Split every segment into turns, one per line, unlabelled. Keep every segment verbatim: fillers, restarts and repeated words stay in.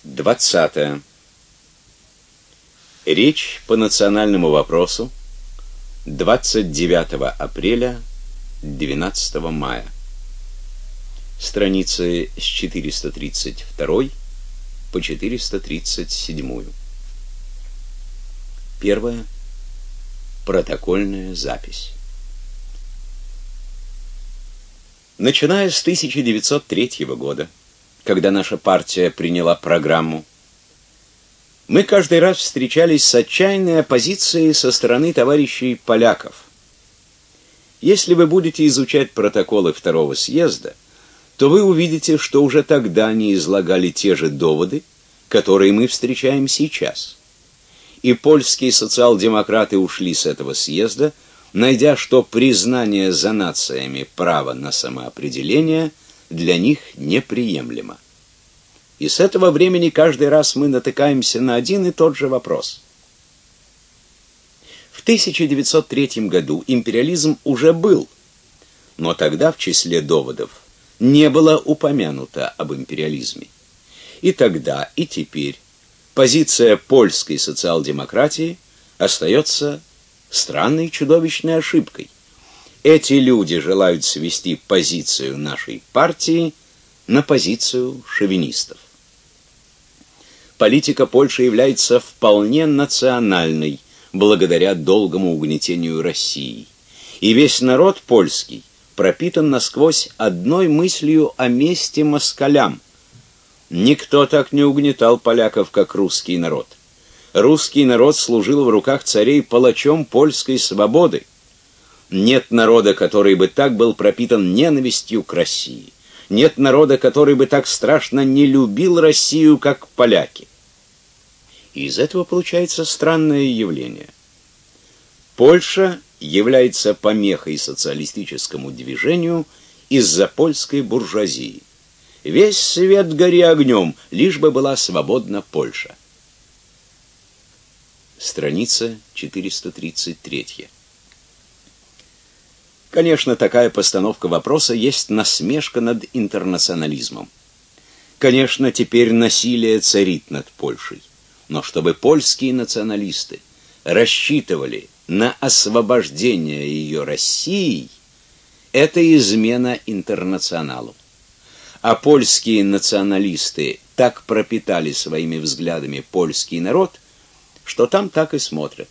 двадцатое. Речь по национальному вопросу двадцать девятого апреля двенадцатого мая. Страницы с четыреста тридцать второй по четыреста тридцать седьмую. Первое. Протокольная запись. Начиная с тысяча девятьсот третьего года, когда наша партия приняла программу, мы каждый раз встречались с отчаянной оппозицией со стороны товарищей поляков. Если вы будете изучать протоколы второго съезда, то вы увидите, что уже тогда они излагали те же доводы, которые мы встречаем сейчас. И польские социал-демократы ушли с этого съезда, найдя, что признание за нациями права на самоопределение для них неприемлемо. И с этого времени каждый раз мы натыкаемся на один и тот же вопрос. В тысяча девятьсот третьем году империализм уже был, но тогда в числе доводов не было упомянуто об империализме. И тогда, и теперь позиция польской социал-демократии остается странной чудовищной ошибкой. Эти люди желают свести позицию нашей партии на позицию шовинистов. Политика Польши является вполне национальной, благодаря долгому угнетению России. И весь народ польский пропитан насквозь одной мыслью о мести москалям. Никто так не угнетал поляков, как русский народ. Русский народ служил в руках царей палачом польской свободы. Нет народа, который бы так был пропитан ненавистью к России. Нет народа, который бы так страшно не любил Россию, как поляки. И из этого получается странное явление. Польша является помехой социалистическому движению из-за польской буржуазии. Весь свет гори огнем, лишь бы была свободна Польша. Страница четыреста тридцать три. Конечно, такая постановка вопроса есть насмешка над интернационализмом. Конечно, теперь насилие царит над Польшей. Но чтобы польские националисты рассчитывали на освобождение ее Россией, это измена интернационалу. А польские националисты так пропитали своими взглядами польский народ, что там так и смотрят.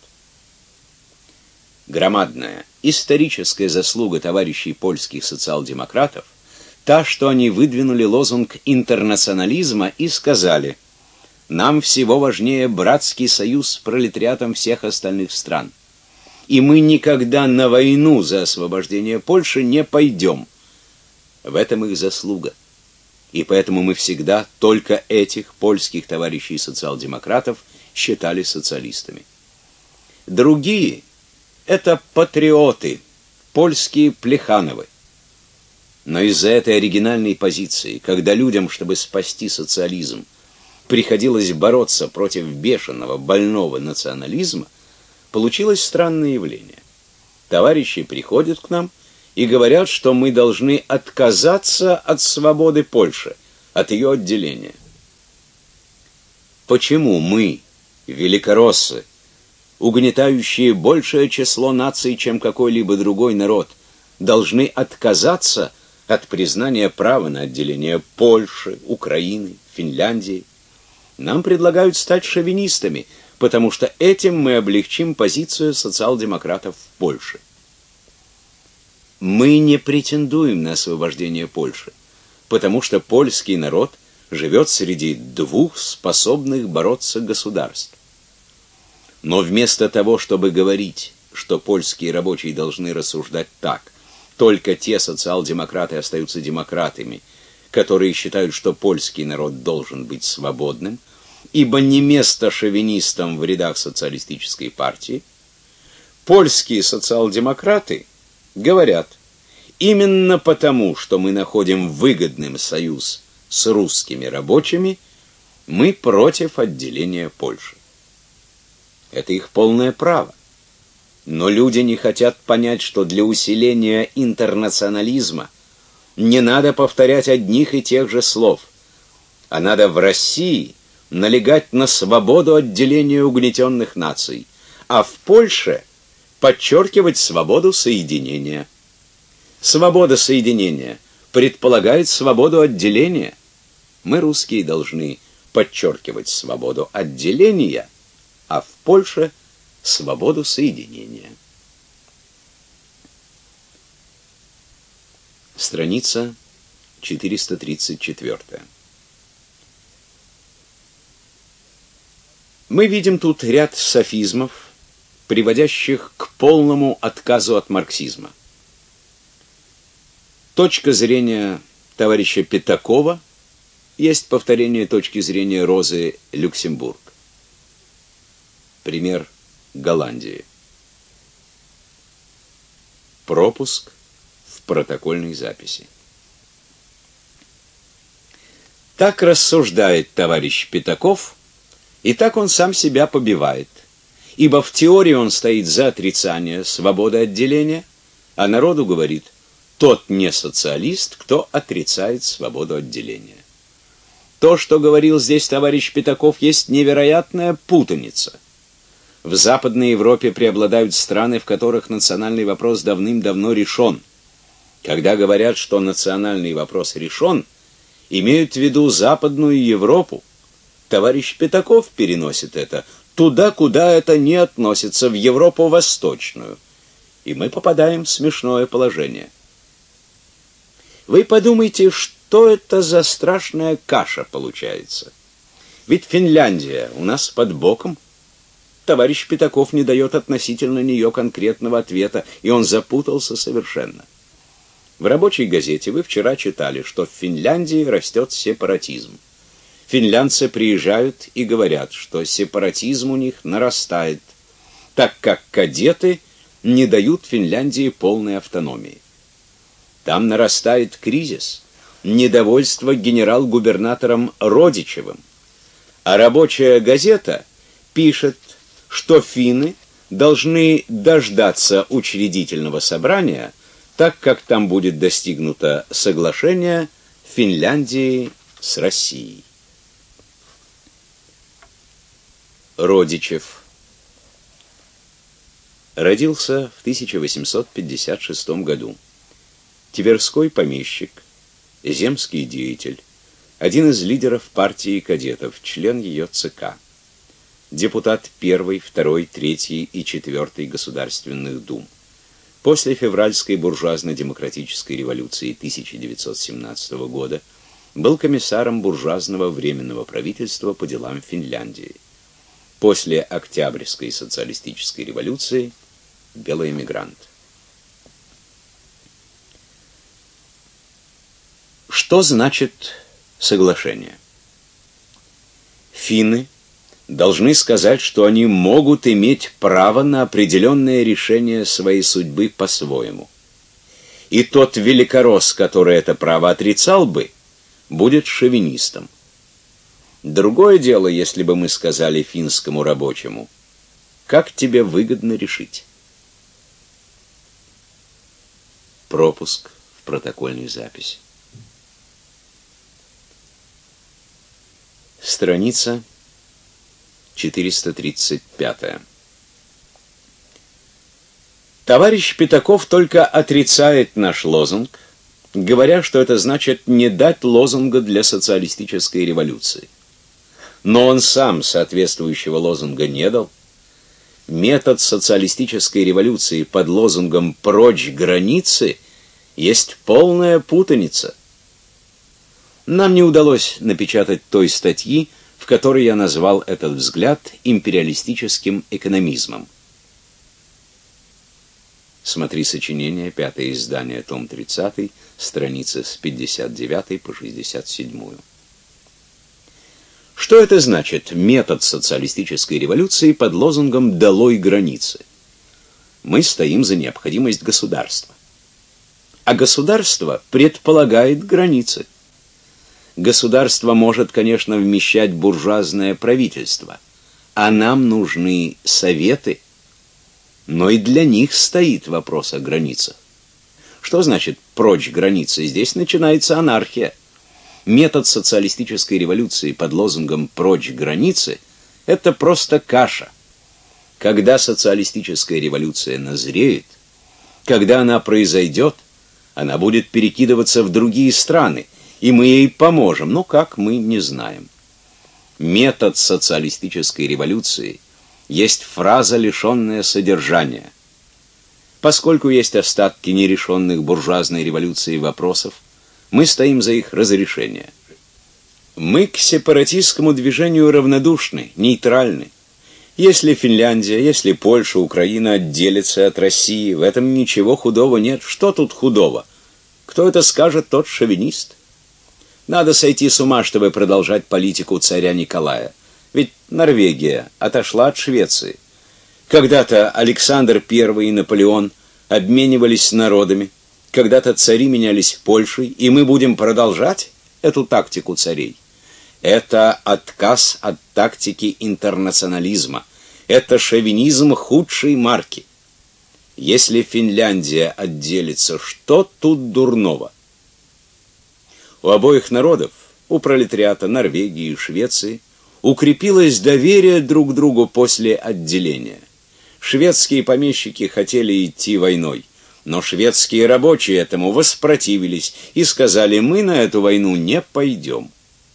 Громадная историческая заслуга товарищей польских социал-демократов та, что они выдвинули лозунг интернационализма и сказали: нам всего важнее братский союз с пролетариатом всех остальных стран. И мы никогда на войну за освобождение Польши не пойдем. В этом их заслуга. И поэтому мы всегда только этих польских товарищей социал-демократов считали социалистами. Другие — это патриоты, польские Плехановы. Но из-за этой оригинальной позиции, когда людям, чтобы спасти социализм, приходилось бороться против бешеного, больного национализма, получилось странное явление. Товарищи приходят к нам и говорят, что мы должны отказаться от свободы Польши, от ее отделения. Почему мы, великороссы, угнетающие большее число наций, чем какой-либо другой народ, должны отказаться от признания права на отделение Польши, Украины, Финляндии? Нам предлагают стать шовинистами, потому что этим мы облегчим позицию социал-демократов в Польше. Мы не претендуем на освобождение Польши, потому что польский народ живет среди двух способных бороться государств. Но вместо того, чтобы говорить, что польские рабочие должны рассуждать так: только те социал-демократы остаются демократами, которые считают, что польский народ должен быть свободным, ибо не место шовинистам в рядах социалистической партии, польские социал-демократы говорят: именно потому, что мы находим выгодным союз с русскими рабочими, мы против отделения Польши. Это их полное право. Но люди не хотят понять, что для усиления интернационализма не надо повторять одних и тех же слов, а надо в России налегать на свободу отделения угнетенных наций, а в Польше подчеркивать свободу соединения. Свобода соединения предполагает свободу отделения. Мы, русские, должны подчеркивать свободу отделения, а в Польше свободу соединения. Страница четыреста тридцать четыре. Мы видим тут ряд софизмов, приводящих к полному отказу от марксизма. Точка зрения товарища Пятакова есть повторение точки зрения Розы Люксембург. Пример Голландии. Пропуск в протокольной записи. Так рассуждает товарищ Пятаков, и так он сам себя побивает, ибо в теории он стоит за отрицание свободы отделения, а народу говорит: тот не социалист, кто отрицает свободу отделения. То, что говорил здесь товарищ Пятаков, есть невероятная путаница. В Западной Европе преобладают страны, в которых национальный вопрос давным-давно решен. Когда говорят, что национальный вопрос решен, имеют в виду Западную Европу. Товарищ Пятаков переносит это туда, куда это не относится, в Европу Восточную. И мы попадаем в смешное положение. Вы подумайте, что это за страшная каша получается. Ведь Финляндия у нас под боком. Товарищ Пятаков не дает относительно нее конкретного ответа, и он запутался совершенно. В рабочей газете вы вчера читали, что в Финляндии растет сепаратизм. Финлянцы приезжают и говорят, что сепаратизм у них нарастает, так как кадеты не дают Финляндии полной автономии. Там нарастает кризис, недовольство генерал-губернатором Родичевым. А рабочая газета пишет, что финны должны дождаться учредительного собрания, так как там будет достигнуто соглашение Финляндии с Россией. Родичев родился в тысяча восемьсот пятьдесят шестом году. Тверской помещик, земский деятель, один из лидеров партии кадетов, член ее ЦК, депутат первой, второй, третьей и четвертой Государственных дум. После февральской буржуазно-демократической революции тысяча девятьсот семнадцатого года был комиссаром буржуазного временного правительства по делам Финляндии. После Октябрьской социалистической революции белый эмигрант. Что значит соглашение? Финны должны сказать, что они могут иметь право на определенное решение своей судьбы по-своему. И тот великоросс, который это право отрицал бы, будет шовинистом. Другое дело, если бы мы сказали финскому рабочему: как тебе выгодно решить? Пропуск в протокольной записи. Страница четыреста тридцать пять. Товарищ Пятаков только отрицает наш лозунг, говоря, что это значит не дать лозунга для социалистической революции. Но он сам соответствующего лозунга не дал. Метод социалистической революции под лозунгом «прочь границы» есть полная путаница. Нам не удалось напечатать той статьи, в которой я назвал этот взгляд империалистическим экономизмом. Смотри сочинение, пятое издание, том тридцатый, страницы с пятьдесят девятой по шестьдесят седьмую. Что это значит метод социалистической революции под лозунгом «долой границы»? Мы стоим за необходимость государства. А государство предполагает границы. Государство может, конечно, вмещать буржуазное правительство, а нам нужны советы, но и для них стоит вопрос о границах. Что значит «прочь границы»? Здесь начинается анархия. метод социалистической революции под лозунгом «Прочь границы» — это просто каша. Когда социалистическая революция назреет, когда она произойдет, она будет перекидываться в другие страны, и мы ей поможем, но как, мы не знаем. Метод социалистической революции есть фраза, лишенная содержания. Поскольку есть остатки нерешенных буржуазной революции вопросов, мы стоим за их разрешение. Мы к сепаратистскому движению равнодушны, нейтральны. Если Финляндия, если Польша, Украина отделятся от России, в этом ничего худого нет. Что тут худого? Кто это скажет, тот шовинист. Надо сойти с ума, чтобы продолжать политику царя Николая. Ведь Норвегия отошла от Швеции. Когда-то Александр Первый и Наполеон обменивались народами, когда-то цари менялись Польшей, и мы будем продолжать эту тактику царей. Это отказ от тактики интернационализма. Это шовинизм худшей марки. Если Финляндия отделится, что тут дурного? У обоих народов, у пролетариата Норвегии и Швеции, укрепилось доверие друг к другу после отделения. Шведские помещики хотели идти войной, но шведские рабочие этому воспротивились и сказали: мы на эту войну не пойдем.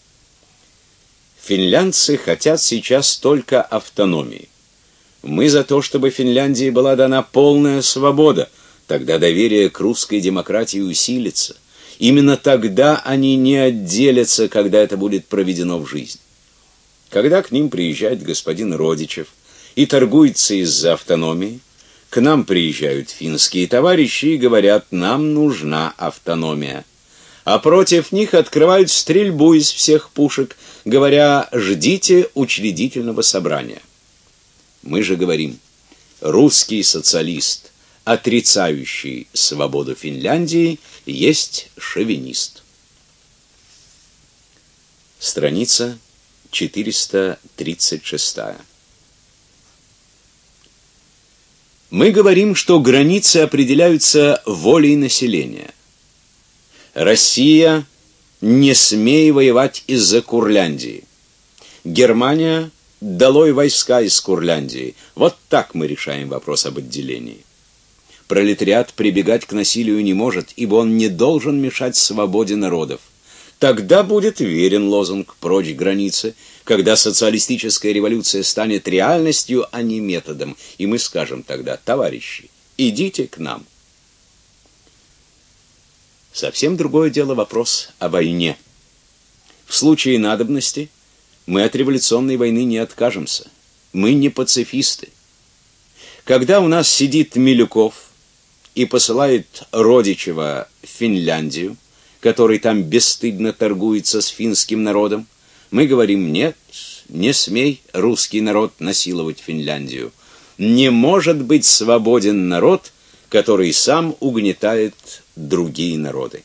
Финляндцы хотят сейчас только автономии. Мы за то, чтобы Финляндии была дана полная свобода, тогда доверие к русской демократии усилится. Именно тогда они не отделятся, когда это будет проведено в жизнь. Когда к ним приезжает господин Родичев и торгуется из-за автономии, к нам приезжают финские товарищи и говорят: нам нужна автономия. А против них открывают стрельбу из всех пушек, говоря: ждите учредительного собрания. Мы же говорим: русский социалист, отрицающий свободу Финляндии, есть шовинист. Страница четыреста тридцать шесть. Мы говорим, что границы определяются волей населения. Россия: не смей воевать из-за Курляндии. Германия: долой войска из Курляндии. Вот так мы решаем вопрос об отделении. Пролетариат прибегать к насилию не может, ибо он не должен мешать свободе народов. Тогда будет верен лозунг «Прочь границы», когда социалистическая революция станет реальностью, а не методом, и мы скажем тогда: товарищи, идите к нам. Совсем другое дело вопрос о войне. В случае надобности мы от революционной войны не откажемся. Мы не пацифисты. Когда у нас сидит Милюков и посылает Родичева в Финляндию, который там бесстыдно торгуется с финским народом, мы говорим: нет, не смей русский народ насиловать Финляндию. Не может быть свободен народ, который сам угнетает другие народы.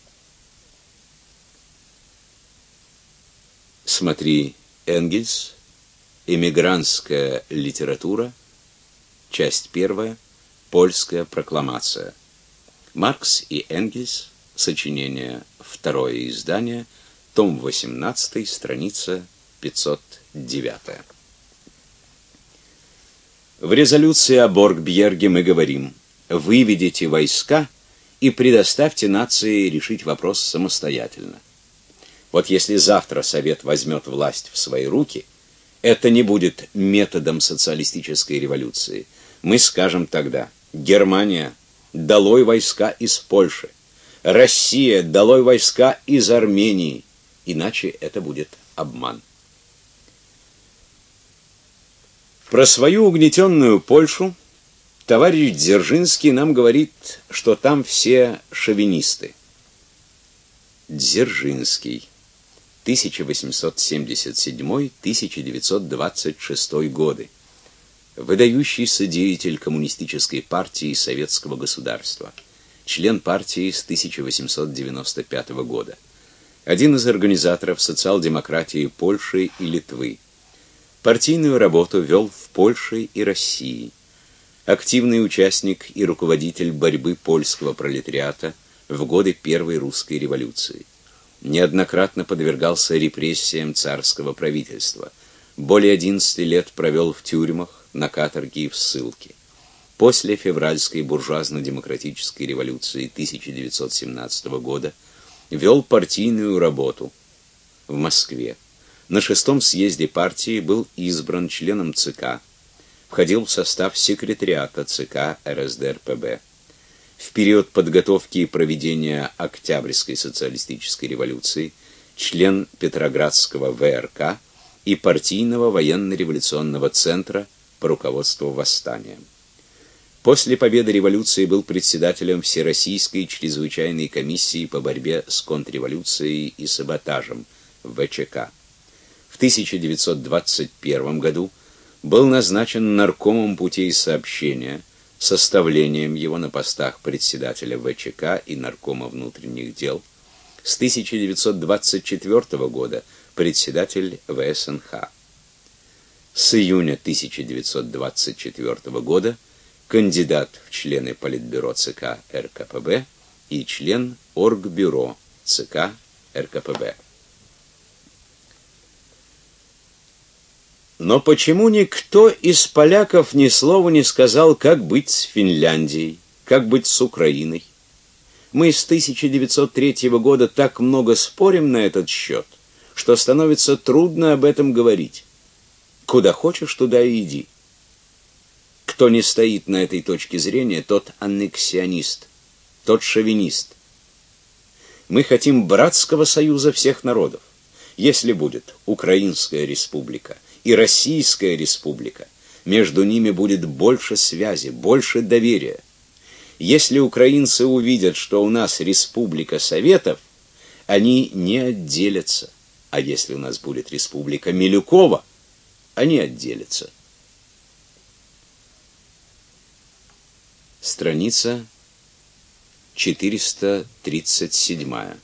Смотри Энгельс, «Эмигрантская литература», часть первая, «Польская прокламация». Маркс и Энгельс, сочинение, второе издание, том восемнадцатый, страница пятьсот девять. В резолюции о Боргбьерге мы говорим: выведите войска и предоставьте нации решить вопрос самостоятельно. Вот если завтра Совет возьмет власть в свои руки, это не будет методом социалистической революции. Мы скажем тогда: Германия, долой войска из Польши. Россия, долой войска из Армении. Иначе это будет обман. Про свою угнетенную Польшу товарищ Дзержинский нам говорит, что там все шовинисты. Дзержинский. тысяча восемьсот семьдесят седьмой — тысяча девятьсот двадцать шестой годы. Выдающийся деятель коммунистической партии и советского государства. Член партии с тысяча восемьсот девяносто пятого года. Один из организаторов социал-демократии Польши и Литвы. Партийную работу вел в Польше и России. Активный участник и руководитель борьбы польского пролетариата в годы Первой русской революции. неоднократно подвергался репрессиям царского правительства. Более одиннадцати лет провел в тюрьмах, на каторге и в ссылке. После февральской буржуазно-демократической революции тысяча девятьсот семнадцатого года вел партийную работу в Москве. На шестом съезде партии был избран членом ЦК, входил в состав секретариата ЦК РСДРПб. В период подготовки и проведения Октябрьской социалистической революции член Петроградского ВРК и партийного военно-революционного центра по руководству восстанием. После победы революции был председателем Всероссийской чрезвычайной комиссии по борьбе с контрреволюцией и саботажем ВЧК. В тысяча девятьсот двадцать первом году был назначен наркомом путей сообщения, составлением его на постах председателя ВЧК и наркома внутренних дел. С тысяча девятьсот двадцать четвёртого года председатель ВСНХ. С июня тысяча девятьсот двадцать четвёртого года кандидат в члены Политбюро ЦК РКПб и член Оргбюро ЦК РКПб. Но почему никто из поляков ни слова не сказал, как быть с Финляндией, как быть с Украиной? Мы с тысяча девятьсот третьего года так много спорим на этот счет, что становится трудно об этом говорить. Куда хочешь, туда и иди. Кто не стоит на этой точке зрения, тот аннексионист, тот шовинист. Мы хотим братского союза всех народов. Если будет Украинская республика и Российская республика, между ними будет больше связи, больше доверия. Если украинцы увидят, что у нас республика Советов, они не отделятся. А если у нас будет республика Милюкова, они отделятся. Страница четыреста тридцать седьмая.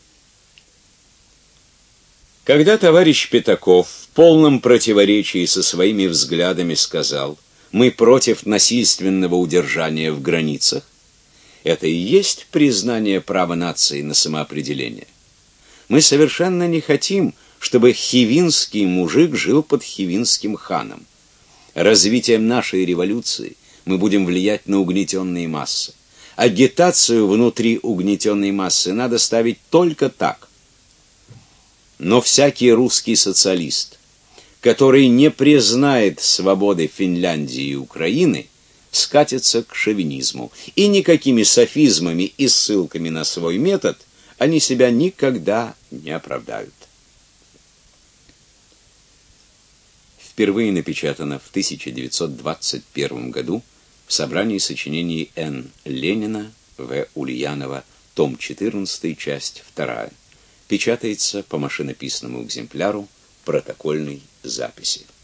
Когда товарищ Пятаков в полном противоречии со своими взглядами сказал: «Мы против насильственного удержания в границах», это и есть признание права нации на самоопределение. Мы совершенно не хотим, чтобы хивинский мужик жил под хивинским ханом. Развитием нашей революции мы будем влиять на угнетенные массы. Агитацию внутри угнетенной массы надо ставить только так. Но всякий русский социалист, который не признает свободы Финляндии и Украины, скатится к шовинизму. И никакими софизмами и ссылками на свой метод они себя никогда не оправдают. Впервые напечатано в тысяча девятьсот двадцать первом году в собрании сочинений Н. Ленина, В. Ульянова, том четырнадцатый, часть вторая. Печатается по машинописному экземпляру протокольной записи.